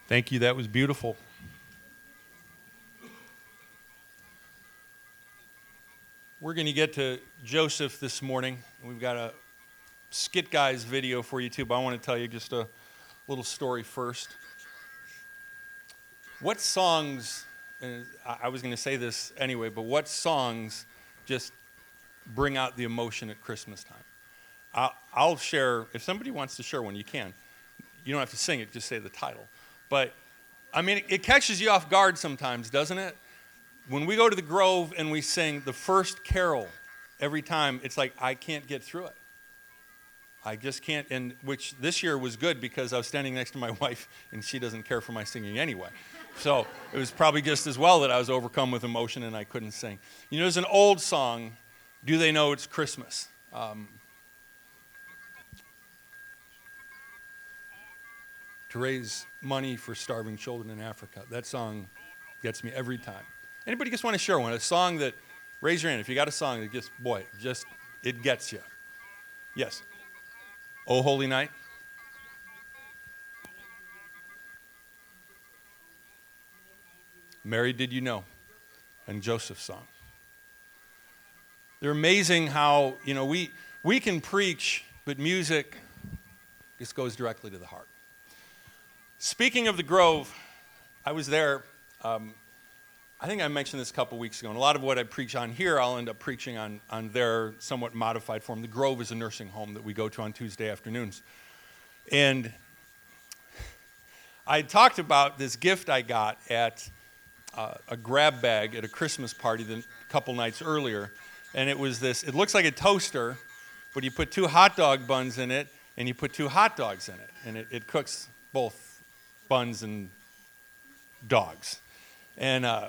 Thank you. That was beautiful. We're going to get to Joseph this morning. We've got a Skit Guys video for you too, but I want to tell you just a little story first. What songs, and I was going to say this anyway, but what songs just bring out the emotion at Christmas time? I'll share, if somebody wants to share one, you can. You don't have to sing it, just say the title. But, I mean, it catches you off guard sometimes, doesn't it? When we go to the Grove and we sing the first carol every time, it's like, I can't get through it. I just can't, and which this year was good because I was standing next to my wife and she doesn't care for my singing anyway. So it was probably just as well that I was overcome with emotion and I couldn't sing. You know, there's an old song, Do They Know It's Christmas? To raise money for starving children in Africa. That song gets me every time. Anybody just want to share one? A song that, raise your hand if you got a song that just, it gets you. Yes. Oh, Holy Night. Mary, Did You Know? And Joseph's song. They're amazing how, you know, we can preach, but music just goes directly to the heart. Speaking of the Grove, I was there, I think I mentioned this a couple weeks ago, and a lot of what I preach on here, I'll end up preaching on their somewhat modified form. The Grove is a nursing home that we go to on Tuesday afternoons. And I talked about this gift I got at a grab bag at a Christmas party a couple nights earlier, and it was this, it looks like a toaster, but you put 2 hot dog buns in it, and you put 2 hot dogs in it, and it cooks both buns and dogs. And I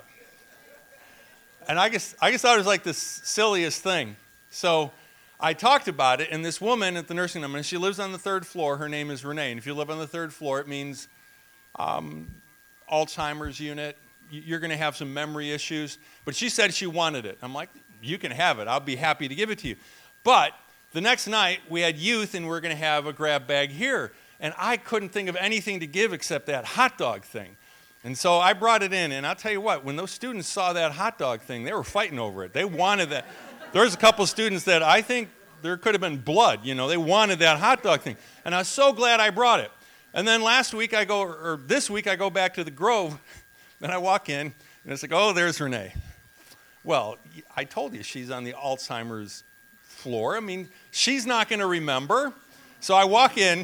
just thought it was like the silliest thing. So I talked about it, and this woman at the nursing home, and she lives on the 3rd floor. Her name is Renee, and if you live on the 3rd floor, it means Alzheimer's unit. You're going to have some memory issues. But she said she wanted it. I'm like, you can have it. I'll be happy to give it to you. But the next night, we had youth, and we're going to have a grab bag here. And I couldn't think of anything to give except that hot dog thing. And so I brought it in, and I'll tell you what, when those students saw that hot dog thing, they were fighting over it. They wanted that. There was a couple students that I think there could have been blood, you know. They wanted that hot dog thing. And I was so glad I brought it. And then this week I go back to the Grove, and I walk in, and it's like, oh, there's Renee. Well, I told you she's on the Alzheimer's floor. I mean, she's not going to remember. So I walk in.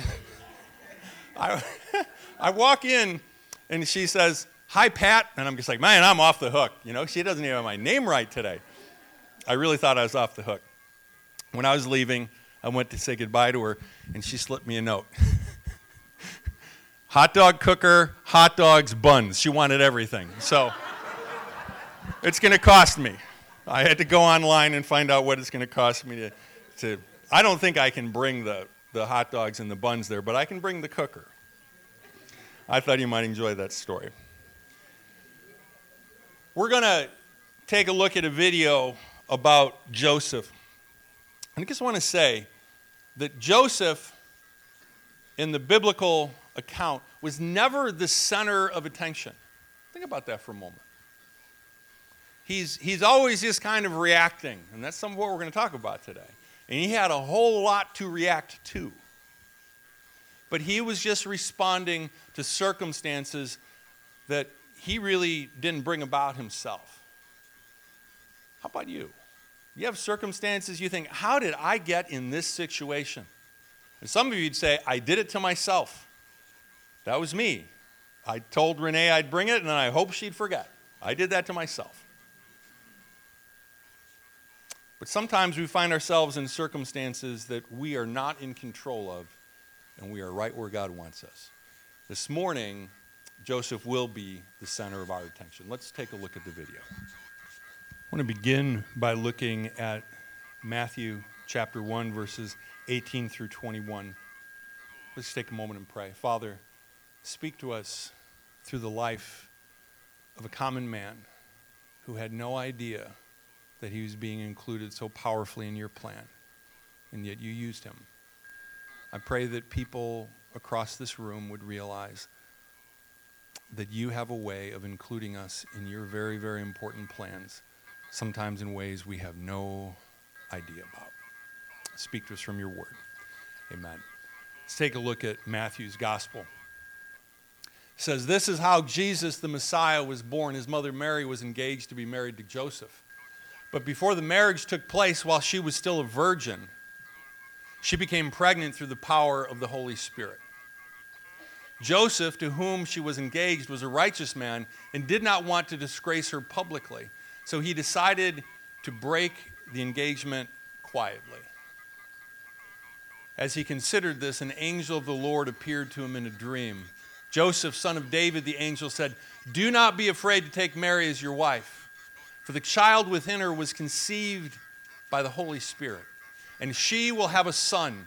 I walk in, and she says, hi, Pat. And I'm just like, man, I'm off the hook. You know, she doesn't even have my name right today. I really thought I was off the hook. When I was leaving, I went to say goodbye to her, and she slipped me a note. Hot dog cooker, hot dogs, buns. She wanted everything. So it's going to cost me. I had to go online and find out what it's going to cost me to I don't think I can bring the hot dogs and the buns there, but I can bring the cooker. I thought you might enjoy that story. We're going to take a look at a video about Joseph. And I just want to say that Joseph, in the biblical account, was never the center of attention. Think about that for a moment. He's always just kind of reacting, and that's some of what we're going to talk about today. And he had a whole lot to react to. But he was just responding to circumstances that he really didn't bring about himself. How about you? You have circumstances you think, how did I get in this situation? And some of you would say, I did it to myself. That was me. I told Renee I'd bring it, and I hoped she'd forget. I did that to myself. But sometimes we find ourselves in circumstances that we are not in control of, and we are right where God wants us. This morning, Joseph will be the center of our attention. Let's take a look at the video. I want to begin by looking at Matthew chapter 1, verses 18 through 21. Let's take a moment and pray. Father, speak to us through the life of a common man who had no idea that he was being included so powerfully in your plan, and yet you used him. I pray that people across this room would realize that you have a way of including us in your very, very important plans, sometimes in ways we have no idea about. Speak to us from your word. Amen. Let's take a look at Matthew's gospel. It says, this is how Jesus, the Messiah, was born. His mother Mary was engaged to be married to Joseph. But before the marriage took place, while she was still a virgin, she became pregnant through the power of the Holy Spirit. Joseph, to whom she was engaged, was a righteous man and did not want to disgrace her publicly. So he decided to break the engagement quietly. As he considered this, an angel of the Lord appeared to him in a dream. Joseph, son of David, the angel said, do not be afraid to take Mary as your wife, for the child within her was conceived by the Holy Spirit, and she will have a son,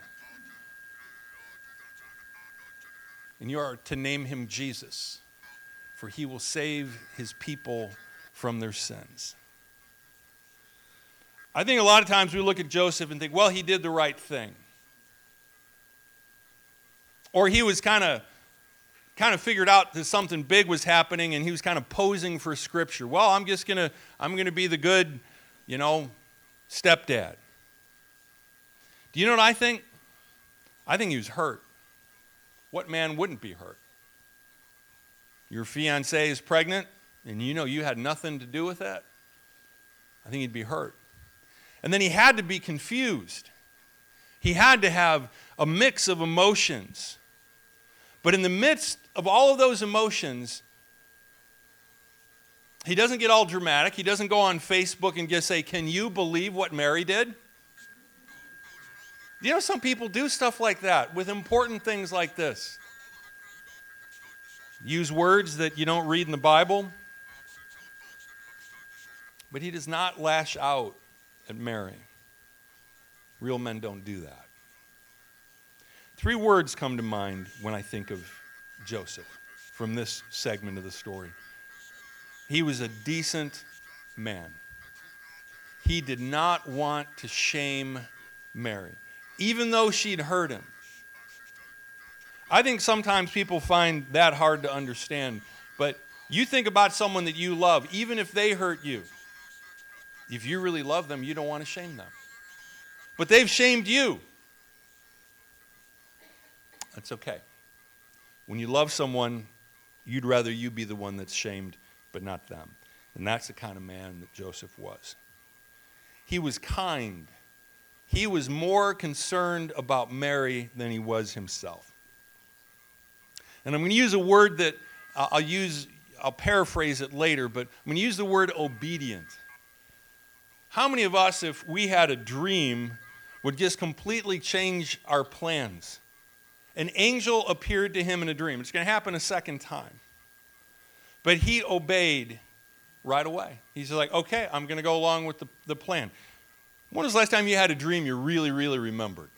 and you are to name him Jesus, for he will save his people from their sins. I think a lot of times we look at Joseph and think, well, he did the right thing. Or he was kind of figured out that something big was happening and he was kind of posing for Scripture. Well, I'm going to be the good, stepdad. Do you know what I think? I think he was hurt. What man wouldn't be hurt? Your fiancée is pregnant and you had nothing to do with that. I think he'd be hurt. And then he had to be confused. He had to have a mix of emotions. But in the midst of all of those emotions, he doesn't get all dramatic. He doesn't go on Facebook and just say, can you believe what Mary did? Some people do stuff like that with important things like this. Use words that you don't read in the Bible. But he does not lash out at Mary. Real men don't do that. 3 words come to mind when I think of Joseph from this segment of the story. He was a decent man. He did not want to shame Mary, even though she'd hurt him. I think sometimes people find that hard to understand, but you think about someone that you love, even if they hurt you. If you really love them, you don't want to shame them. But they've shamed you. That's okay. When you love someone, you'd rather you be the one that's shamed, but not them. And that's the kind of man that Joseph was. He was kind. He was more concerned about Mary than he was himself. And I'm going to use a word that I'll paraphrase it later, but I'm going to use the word obedient. How many of us, if we had a dream, would just completely change our plans? An angel appeared to him in a dream. It's going to happen a second time. But he obeyed right away. He's like, okay, I'm going to go along with the plan. When was the last time you had a dream you really, really remembered?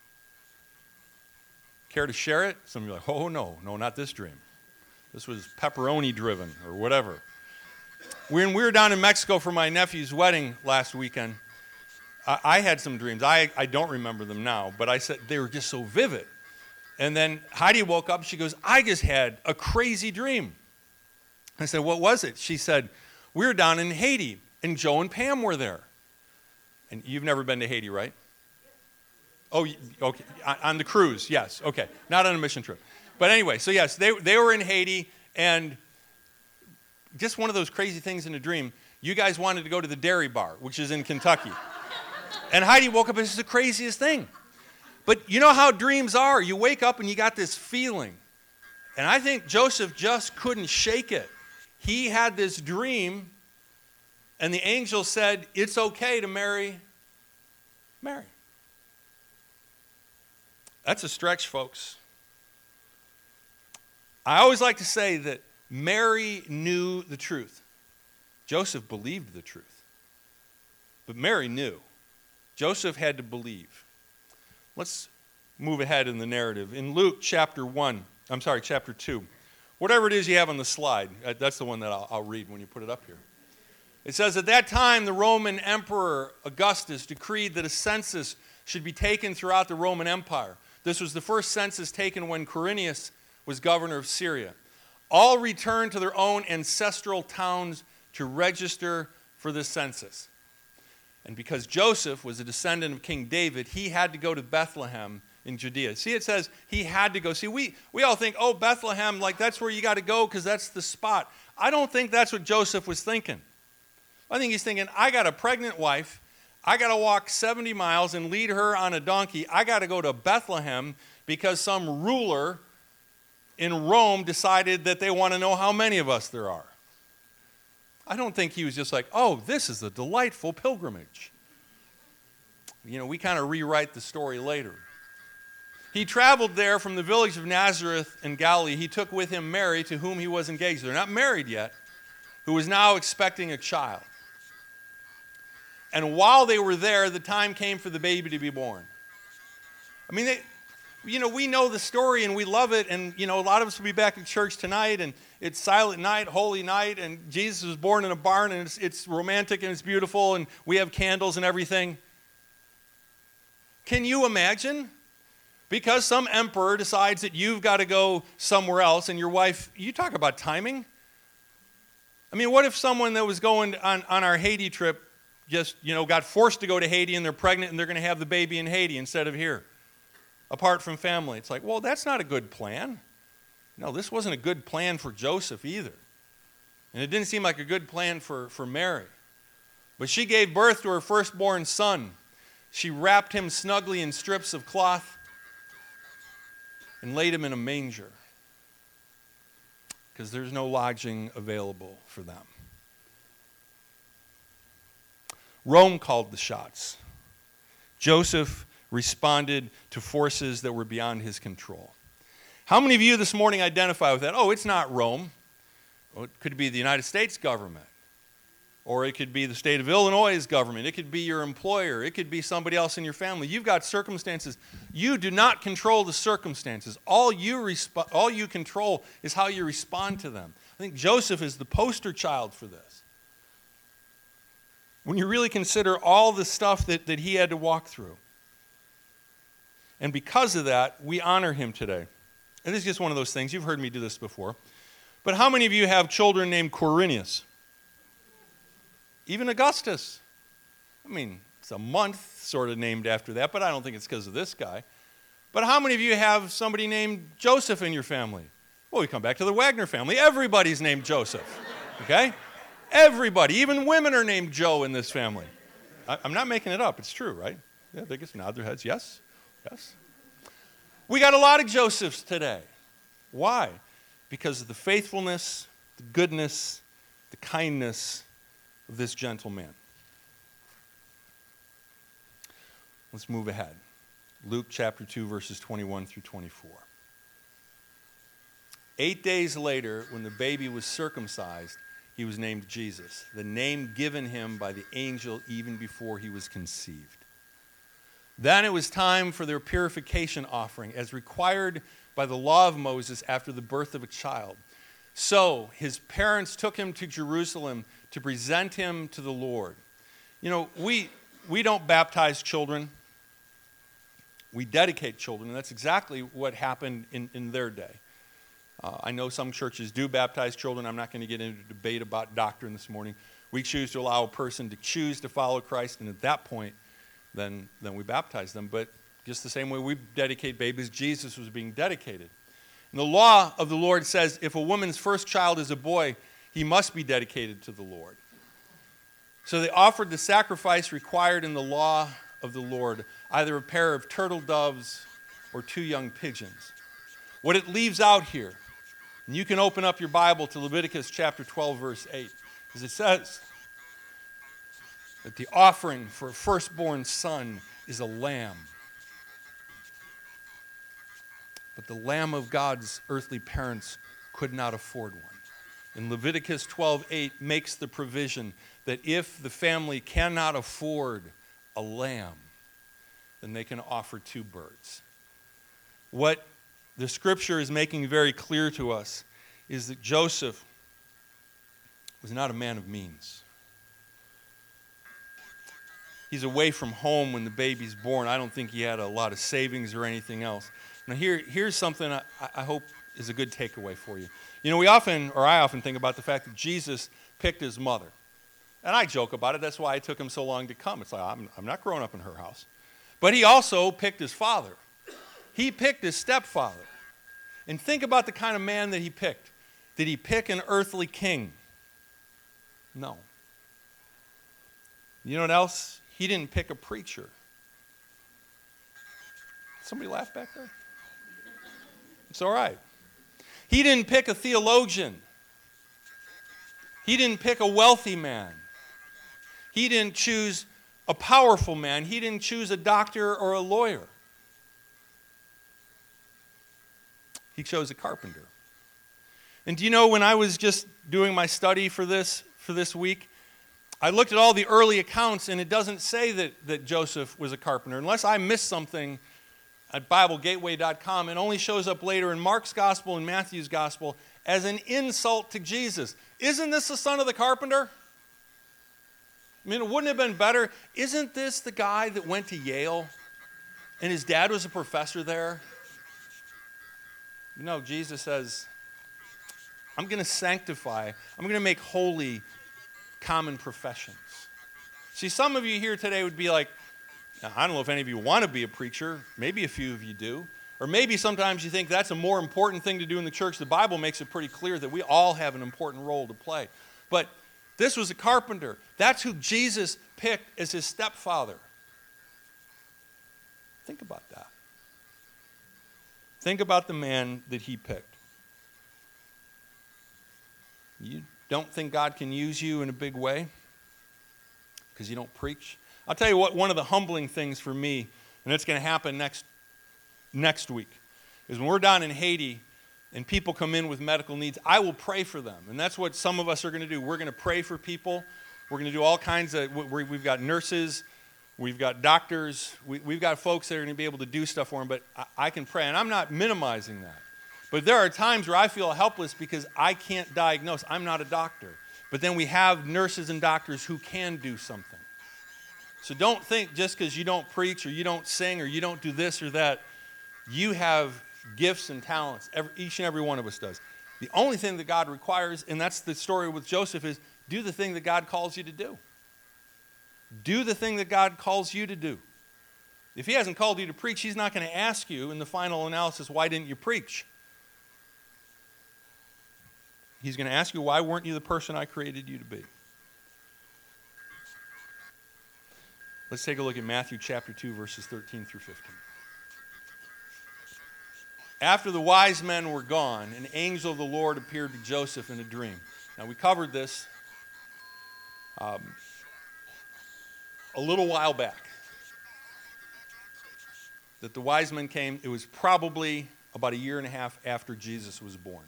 Care to share it? Some of you are like, oh, no, not this dream. This was pepperoni driven or whatever. When we were down in Mexico for my nephew's wedding last weekend, I had some dreams. I don't remember them now, but I said they were just so vivid. And then Heidi woke up, she goes, I just had a crazy dream. I said, what was it? She said, we were down in Haiti, and Joe and Pam were there. And you've never been to Haiti, right? Oh, okay, on the cruise, yes, okay. Not on a mission trip. But anyway, so yes, they were in Haiti, and just one of those crazy things in a dream, you guys wanted to go to the Dairy Bar, which is in Kentucky. And Heidi woke up, and this is the craziest thing. But you know how dreams are. You wake up and you got this feeling. And I think Joseph just couldn't shake it. He had this dream, and the angel said, it's okay to marry Mary. That's a stretch, folks. I always like to say that Mary knew the truth. Joseph believed the truth. But Mary knew. Joseph had to believe. Let's move ahead in the narrative. In Luke chapter 2. Whatever it is you have on the slide, that's the one that I'll read when you put it up here. It says, at that time, the Roman Emperor Augustus decreed that a census should be taken throughout the Roman Empire. This was the first census taken when Quirinius was governor of Syria. all returned to their own ancestral towns to register for the census. And because Joseph was a descendant of King David, he had to go to Bethlehem in Judea. See, it says he had to go. See, we all think, oh, Bethlehem, like that's where you got to go because that's the spot. I don't think that's what Joseph was thinking. I think he's thinking, I got a pregnant wife. I got to walk 70 miles and lead her on a donkey. I got to go to Bethlehem because some ruler in Rome decided that they want to know how many of us there are. I don't think he was just like, oh, this is a delightful pilgrimage. You know, we kind of rewrite the story later. He traveled there from the village of Nazareth in Galilee. He took with him Mary, to whom he was engaged. They're not married yet, who was now expecting a child. And while they were there, the time came for the baby to be born. I mean, we know the story and we love it. And, a lot of us will be back at church tonight and it's Silent Night, Holy Night, and Jesus was born in a barn and it's romantic and it's beautiful and we have candles and everything. Can you imagine? Because some emperor decides that you've got to go somewhere else and your wife, you talk about timing. I mean, what if someone that was going on our Haiti trip just, got forced to go to Haiti and they're pregnant and they're going to have the baby in Haiti instead of here, apart from family? It's like, well, that's not a good plan. No, this wasn't a good plan for Joseph either. And it didn't seem like a good plan for Mary. But she gave birth to her firstborn son. She wrapped him snugly in strips of cloth and laid him in a manger because there's no lodging available for them. Rome called the shots. Joseph responded to forces that were beyond his control. How many of you this morning identify with that? Oh, it's not Rome. Well, it could be the United States government. Or it could be the state of Illinois' government. It could be your employer. It could be somebody else in your family. You've got circumstances. You do not control the circumstances. All you control is how you respond to them. I think Joseph is the poster child for this. When you really consider all the stuff that he had to walk through. And because of that, we honor him today. And this is just one of those things. You've heard me do this before. But how many of you have children named Quirinius? Even Augustus. I mean, it's a month sort of named after that, but I don't think it's because of this guy. But how many of you have somebody named Joseph in your family? Well, we come back to the Wagner family. Everybody's named Joseph, okay? Everybody, even women are named Joe in this family. I'm not making it up. It's true, right? Yeah, they just nod their heads. Yes, yes. We got a lot of Josephs today. Why? Because of the faithfulness, the goodness, the kindness of this gentleman. Let's move ahead. Luke chapter 2, verses 21 through 24. 8 days later, when the baby was circumcised, he was named Jesus, the name given him by the angel even before he was conceived. Then it was time for their purification offering, as required by the law of Moses after the birth of a child. So his parents took him to Jerusalem to present him to the Lord. We don't baptize children. We dedicate children, and that's exactly what happened in their day. I know some churches do baptize children. I'm not going to get into a debate about doctrine this morning. We choose to allow a person to choose to follow Christ, and at that point, then we baptize them. But just the same way we dedicate babies, Jesus was being dedicated. And the law of the Lord says if a woman's first child is a boy, he must be dedicated to the Lord. So they offered the sacrifice required in the law of the Lord, either a pair of turtle doves or 2 young pigeons. What it leaves out here, and you can open up your Bible to Leviticus chapter 12, verse 8, is it says that the offering for a firstborn son is a lamb. But the lamb of God's earthly parents could not afford one. And Leviticus 12:8 makes the provision that if the family cannot afford a lamb, then they can offer 2 birds. What the scripture is making very clear to us is that Joseph was not a man of means. He's away from home when the baby's born. I don't think he had a lot of savings or anything else. Now here's something I hope is a good takeaway for you. You know, I often think about the fact that Jesus picked his mother. And I joke about it. That's why it took him so long to come. It's like, I'm not growing up in her house. But he also picked his father. He picked his stepfather. And think about the kind of man that he picked. Did he pick an earthly king? No. You know what else? He didn't pick a preacher. Somebody laugh back there? It's all right. He didn't pick a theologian. He didn't pick a wealthy man. He didn't choose a powerful man. He didn't choose a doctor or a lawyer. He chose a carpenter. And do you know, when I was just doing my study for this week, I looked at all the early accounts, and it doesn't say that Joseph was a carpenter. Unless I missed something at BibleGateway.com, it only shows up later in Mark's gospel and Matthew's gospel as an insult to Jesus. Isn't this the son of the carpenter? I mean, it wouldn't have been better. Isn't this the guy that went to Yale and his dad was a professor there? You know, Jesus says, I'm going to sanctify, I'm going to make holy common professions. See, some of you here today would be like, now, I don't know if any of you want to be a preacher. Maybe a few of you do. Or maybe sometimes you think that's a more important thing to do in the church. The Bible makes it pretty clear that we all have an important role to play. But this was a carpenter. That's who Jesus picked as his stepfather. Think about that. Think about the man that he picked. You don't think God can use you in a big way because you don't preach? I'll tell you what, one of the humbling things for me, and it's going to happen next week, is when we're down in Haiti and people come in with medical needs, I will pray for them. And that's what some of us are going to do. We're going to pray for people. We're going to do all kinds of, we've got nurses, we've got doctors, we've got folks that are going to be able to do stuff for them, but I can pray. And I'm not minimizing that. But there are times where I feel helpless because I can't diagnose. I'm not a doctor. But then we have nurses and doctors who can do something. So don't think just because you don't preach or you don't sing or you don't do this or that, you have gifts and talents. Each and every one of us does. The only thing that God requires, and that's the story with Joseph, is do the thing that God calls you to do. Do the thing that God calls you to do. If he hasn't called you to preach, he's not going to ask you in the final analysis, why didn't you preach? He's going to ask you, why weren't you the person I created you to be? Let's take a look at Matthew chapter 2, verses 13 through 15. After the wise men were gone, an angel of the Lord appeared to Joseph in a dream. Now, we covered this a little while back. That the wise men came, it was probably about 1.5 years after Jesus was born.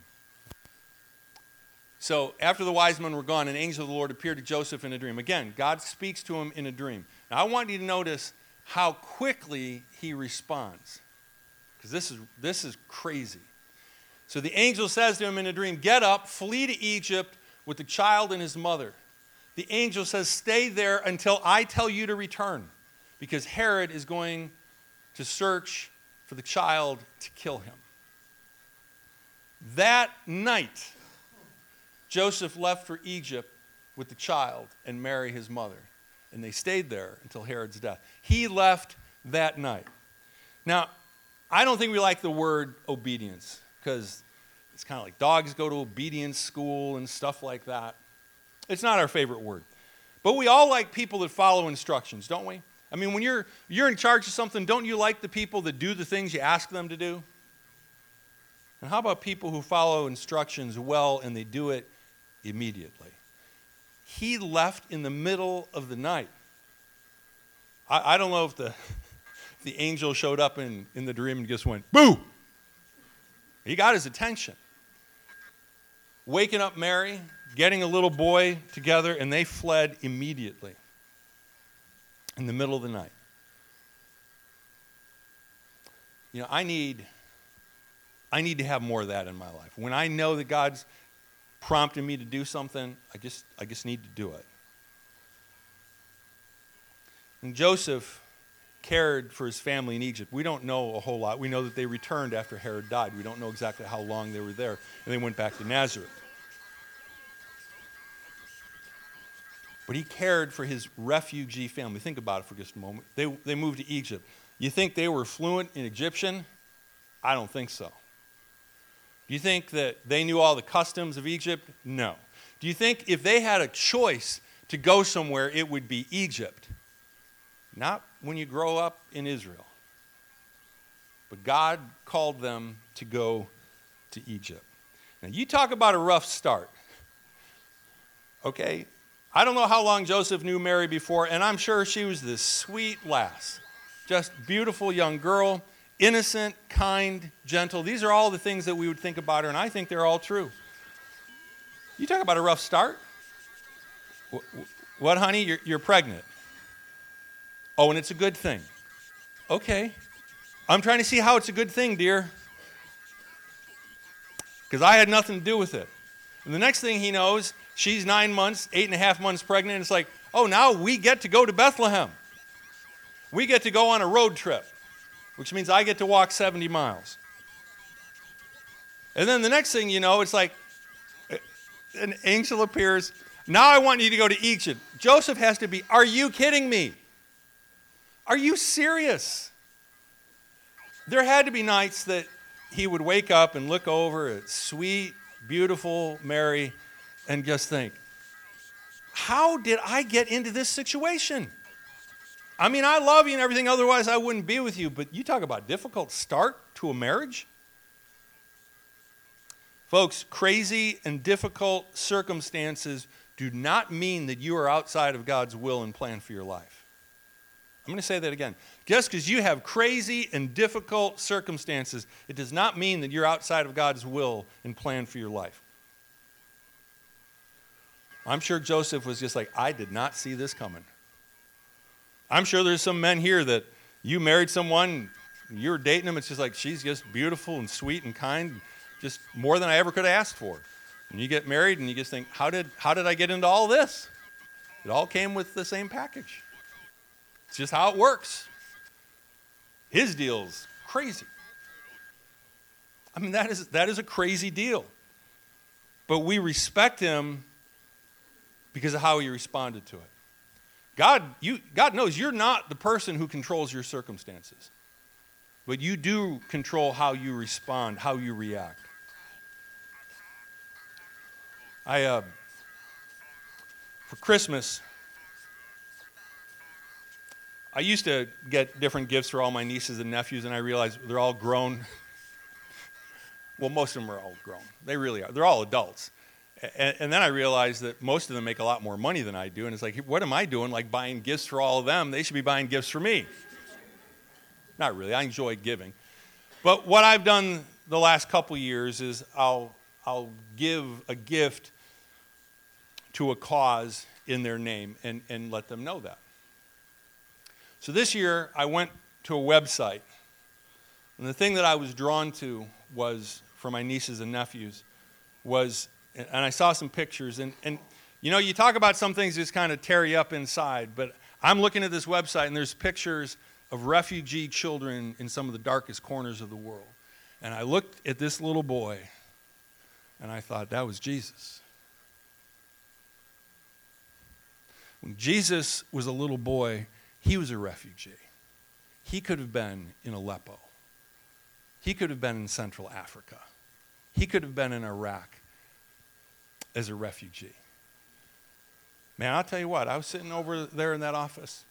So after the wise men were gone, an angel of the Lord appeared to Joseph in a dream. Again, God speaks to him in a dream. Now I want you to notice how quickly he responds, because this is crazy. So the angel says to him in a dream, get up, flee to Egypt with the child and his mother. The angel says, stay there until I tell you to return, because Herod is going to search for the child to kill him. That night, Joseph left for Egypt with the child and Mary, his mother, and they stayed there until Herod's death. He left that night. Now, I don't think we like the word obedience, because it's kind of like dogs go to obedience school and stuff like that. It's not our favorite word. But we all like people that follow instructions, don't we? I mean, when you're in charge of something, don't you like the people that do the things you ask them to do? And how about people who follow instructions well and they do it immediately? He left in the middle of the night. I don't know if the angel showed up in the dream and just went, boo! He got his attention. Waking up Mary, getting a little boy together, and they fled immediately in the middle of the night. You know, I need to have more of that in my life. When I know that God's prompting me to do something, I just need to do it. And Joseph, cared for his family in Egypt. We don't know a whole lot. We know that they returned after Herod died. We don't know exactly how long they were there. And they went back to Nazareth. But he cared for his refugee family. Think about it for just a moment. They moved to Egypt. You think they were fluent in Egyptian? I don't think so. Do you think that they knew all the customs of Egypt? No. Do you think if they had a choice to go somewhere, it would be Egypt? Not when you grow up in Israel. But God called them to go to Egypt. Now, you talk about a rough start. Okay? I don't know how long Joseph knew Mary before, and I'm sure she was this sweet lass. Just beautiful young girl, innocent, kind, gentle. These are all the things that we would think about her, and I think they're all true. You talk about a rough start? What, honey? You're pregnant. Oh, and it's a good thing. Okay. I'm trying to see how it's a good thing, dear. Because I had nothing to do with it. And the next thing he knows, she's 9 months, 8.5 months pregnant. And it's like, oh, now we get to go to Bethlehem. We get to go on a road trip, which means I get to walk 70 miles. And then the next thing you know, it's like an angel appears. Now I want you to go to Egypt. Joseph has to be, are you kidding me? Are you serious? There had to be nights that he would wake up and look over at sweet, beautiful Mary and just think, how did I get into this situation? I mean, I love you and everything, otherwise I wouldn't be with you, but you talk about difficult start to a marriage? Folks, crazy and difficult circumstances do not mean that you are outside of God's will and plan for your life. I'm going to say that again. Just because you have crazy and difficult circumstances, it does not mean that you're outside of God's will and plan for your life. I'm sure Joseph was just like, I did not see this coming. I'm sure there's some men here that you married someone, you're dating them, it's just like, she's just beautiful and sweet and kind, just more than I ever could have asked for. And you get married and you just think, how did I get into all this? It all came with the same package. It's just how it works. His deal's crazy. I mean, that is a crazy deal. But we respect him because of how he responded to it. God knows you're not the person who controls your circumstances. But you do control how you respond, how you react. For Christmas, I used to get different gifts for all my nieces and nephews, and I realized they're all grown. Well, most of them are all grown. They really are. They're all adults. And then I realized that most of them make a lot more money than I do, and it's like, what am I doing, like buying gifts for all of them? They should be buying gifts for me. Not really. I enjoy giving. But what I've done the last couple years is I'll give a gift to a cause in their name and let them know that. So this year, I went to a website, and the thing that I was drawn to was, for my nieces and nephews, and I saw some pictures, and you know, you talk about some things just kind of tear you up inside, but I'm looking at this website, and there's pictures of refugee children in some of the darkest corners of the world. And I looked at this little boy, and I thought, that was Jesus. When Jesus was a little boy, he was a refugee. He could have been in Aleppo. He could have been in Central Africa. He could have been in Iraq as a refugee. Man, I'll tell you what, I was sitting over there in that office.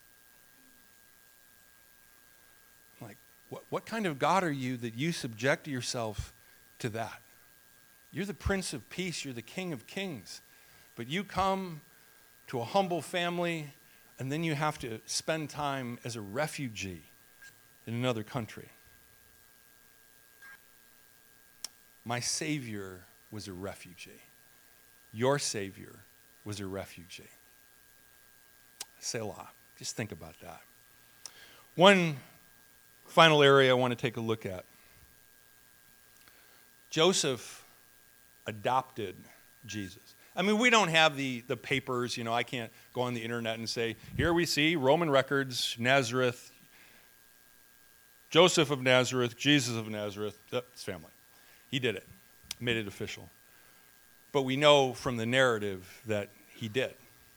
I'm like, what kind of God are you that you subject yourself to that? You're the Prince of Peace. You're the King of Kings. But you come to a humble family, and then you have to spend time as a refugee in another country. My Savior was a refugee. Your Savior was a refugee. Selah. Just think about that. One final area I want to take a look at. Joseph adopted Jesus. I mean, we don't have the papers, you know, I can't go on the internet and say, here we see Roman records, Nazareth, Joseph of Nazareth, Jesus of Nazareth, his family. He did it, made it official. But we know from the narrative that he did.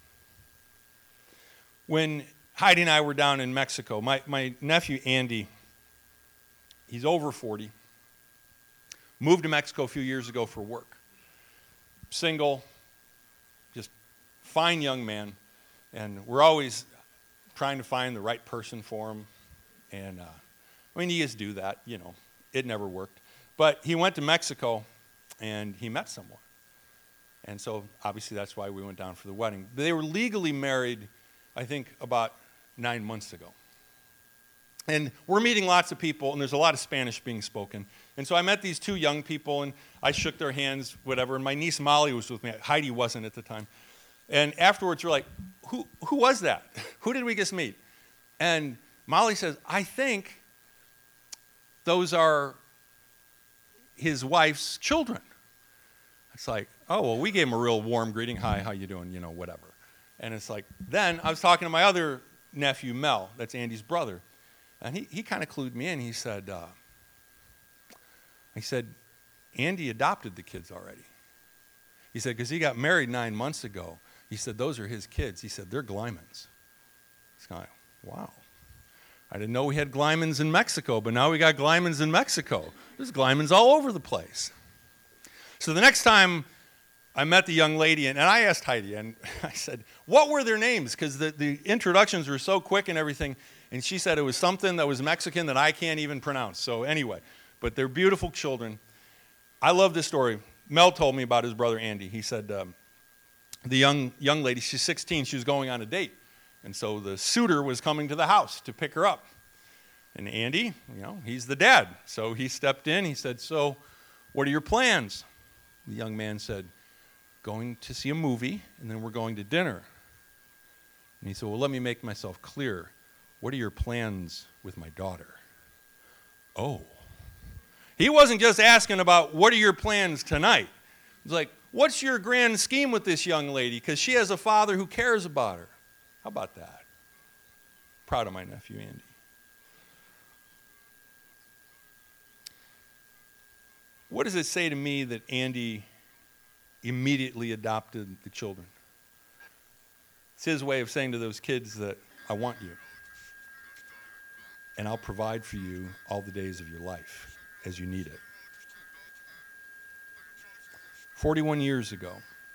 When Heidi and I were down in Mexico, my nephew Andy, he's over 40, moved to Mexico a few years ago for work. Single, just fine young man, and we're always trying to find the right person for him. And you just do that, it never worked. But he went to Mexico and he met someone. And so obviously that's why we went down for the wedding. They were legally married, I think, about 9 months ago. And we're meeting lots of people, and there's a lot of Spanish being spoken. And so I met these two young people, and I shook their hands, whatever. And my niece Molly was with me. Heidi wasn't at the time. And afterwards, we're like, who was that? Who did we just meet? And Molly says, I think those are his wife's children. It's like, oh, well, we gave him a real warm greeting. Hi, how you doing? Whatever. And it's like, then I was talking to my other nephew, Mel. That's Andy's brother. And he kind of clued me in. He said, Andy adopted the kids already. He said, because he got married 9 months ago. He said, those are his kids. He said, they're Glymans. It's kind of, wow. I didn't know we had Glymans in Mexico, but now we got Glymans in Mexico. There's Glymans all over the place. So the next time I met the young lady, and I asked Heidi, and I said, what were their names? Because the introductions were so quick and everything, and she said it was something that was Mexican that I can't even pronounce. So anyway, but they're beautiful children. I love this story. Mel told me about his brother Andy. He said the young lady, she's 16, she was going on a date. And so the suitor was coming to the house to pick her up. And Andy, he's the dad. So he stepped in, he said, so what are your plans? The young man said, going to see a movie, and then we're going to dinner. And he said, well, let me make myself clear. What are your plans with my daughter? Oh. He wasn't just asking about what are your plans tonight. He was like, what's your grand scheme with this young lady? Because she has a father who cares about her. How about that? Proud of my nephew, Andy. What does it say to me that Andy immediately adopted the children? It's his way of saying to those kids that I want you. And I'll provide for you all the days of your life as you need it. 41 years ago,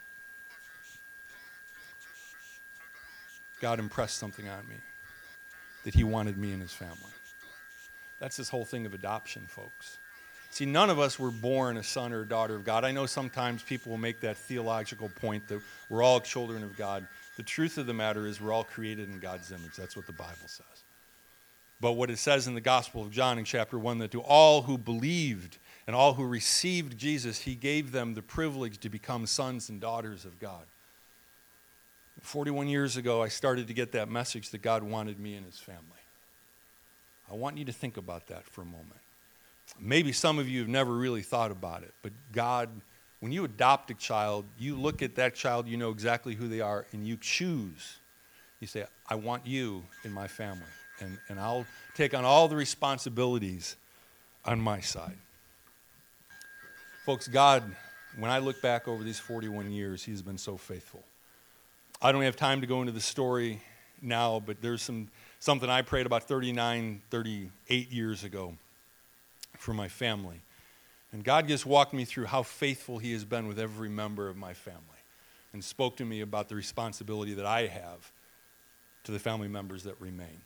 God impressed something on me that he wanted me in his family. That's this whole thing of adoption, folks. See, none of us were born a son or a daughter of God. I know sometimes people will make that theological point that we're all children of God. The truth of the matter is we're all created in God's image. That's what the Bible says. But what it says in the Gospel of John in chapter 1, that to all who believed and all who received Jesus, he gave them the privilege to become sons and daughters of God. 41 years ago, I started to get that message that God wanted me in his family. I want you to think about that for a moment. Maybe some of you have never really thought about it, but God, when you adopt a child, you look at that child, you know exactly who they are, and you choose. You say, I want you in my family, and I'll take on all the responsibilities on my side. Folks, God, when I look back over these 41 years, he's been so faithful. I don't have time to go into the story now, but there's something I prayed about 38 years ago for my family. And God just walked me through how faithful he has been with every member of my family and spoke to me about the responsibility that I have to the family members that remain.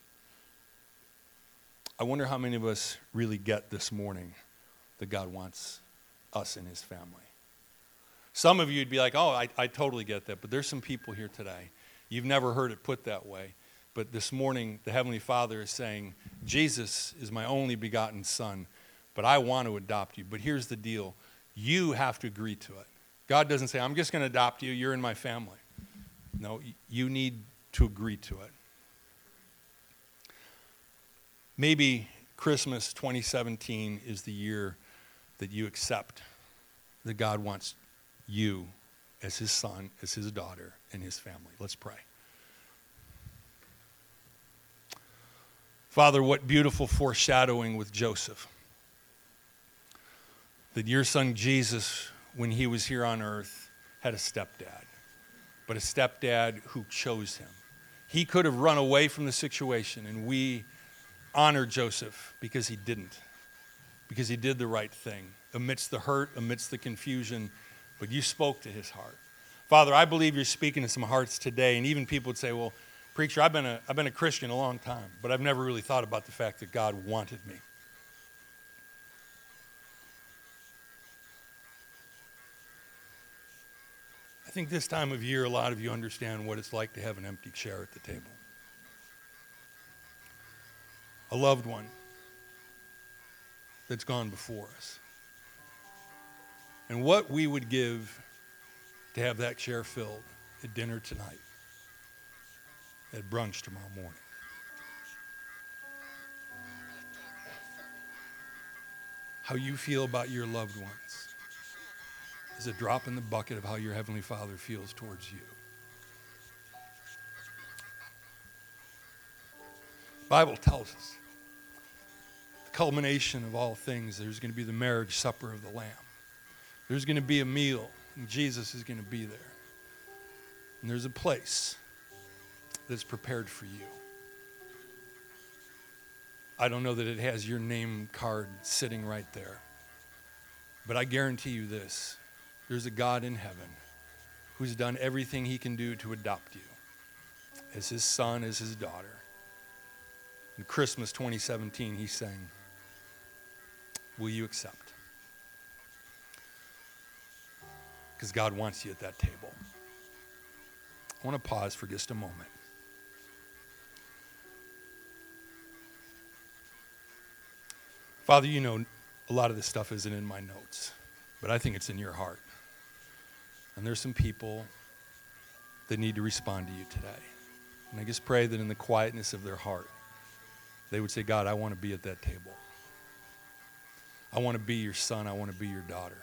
I wonder how many of us really get this morning that God wants us in his family. Some of you would be like, oh, I totally get that, but there's some people here today. You've never heard it put that way. But this morning, the Heavenly Father is saying, Jesus is my only begotten Son, but I want to adopt you. But here's the deal. You have to agree to it. God doesn't say, I'm just going to adopt you. You're in my family. No, you need to agree to it. Maybe Christmas 2017 is the year that you accept that God wants you as his son, as his daughter, and his family. Let's pray. Father, what beautiful foreshadowing with Joseph. That your son Jesus, when he was here on earth, had a stepdad, but a stepdad who chose him. He could have run away from the situation, and we honor Joseph because he didn't, because he did the right thing amidst the hurt, amidst the confusion, but you spoke to his heart. Father, I believe you're speaking to some hearts today, and even people would say, well, preacher, I've been a Christian a long time, but I've never really thought about the fact that God wanted me. I think this time of year, a lot of you understand what it's like to have an empty chair at the table. A loved one that's gone before us. And what we would give to have that chair filled at dinner tonight, at brunch tomorrow morning. How you feel about your loved ones is a drop in the bucket of how your Heavenly Father feels towards you. The Bible tells us the culmination of all things, there's going to be the marriage supper of the Lamb. There's going to be a meal, and Jesus is going to be there. And there's a place that's prepared for you. I don't know that it has your name card sitting right there, but I guarantee you this. There's a God in heaven who's done everything he can do to adopt you as his son, as his daughter. In Christmas 2017, he sang, "Will you accept?" Because God wants you at that table. I want to pause for just a moment. Father, you know a lot of this stuff isn't in my notes, but I think it's in your heart. And there's some people that need to respond to you today. And I just pray that in the quietness of their heart, they would say, God, I want to be at that table. I want to be your son. I want to be your daughter.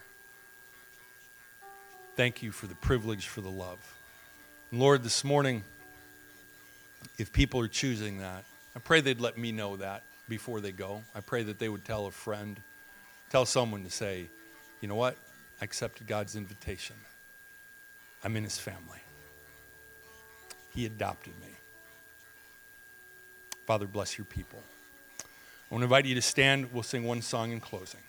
Thank you for the privilege, for the love. And Lord, this morning, if people are choosing that, I pray they'd let me know that before they go. I pray that they would tell a friend, tell someone to say, you know what? I accepted God's invitation. I'm in his family. He adopted me. Father, bless your people. I want to invite you to stand. We'll sing one song in closing.